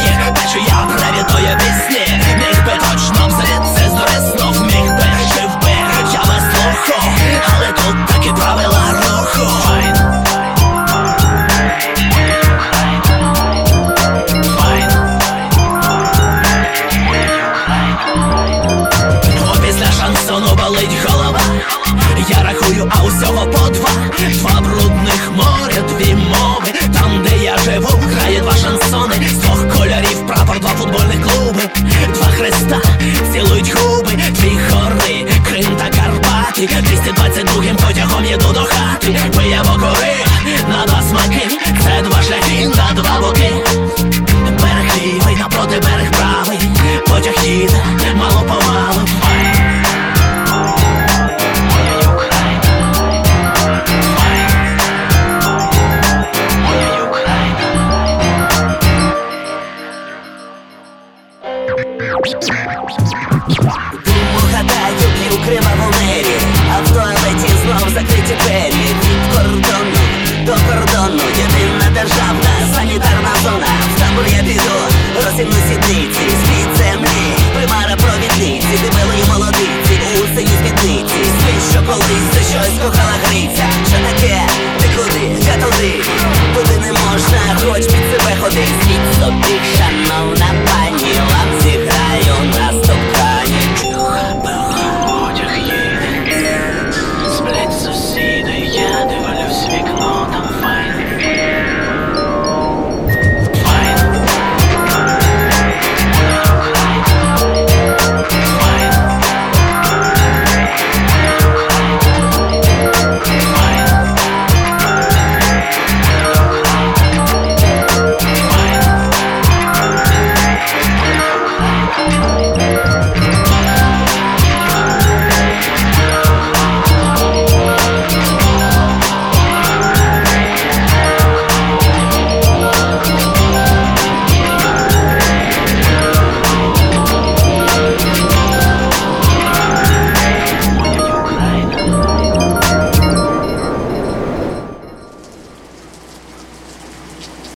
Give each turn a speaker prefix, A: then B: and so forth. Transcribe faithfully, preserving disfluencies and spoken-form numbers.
A: мені, бачу я привітує пісні. Міг би точно звідси здориснув, міг би, жив би я без слуху, але тут такі правила руху. О, після шансону болить голова, я рахую, а усього по два. Два брудних моря, дві мови. Там, де я живу, грає два шансони. З двох кольорів прапор, два футбольних клуби. Два хреста цілують губи. Дві гори, Крим та Карпати. двісті двадцять другим потягом їду до хати. Вияву кори на два смаки. Це два шляхи на два боки. Берег лівий, напроти берег правий. Потяг їде мало-помалу.
B: Думу гадаю, п'ю Крима в Омері, а в туалеті знов закриті двері. Від кордону до кордону, єдина державна санітарна зона. В табор я піду, розімну сідниці, з-під землі, примара провідниці, дебелої молодиці, у синій спідниці. Світ, що колись за щось кохала Гриця. Що таке? Ти куди? Я туди. Туди не можна, хоч під себе ходи. Світ собі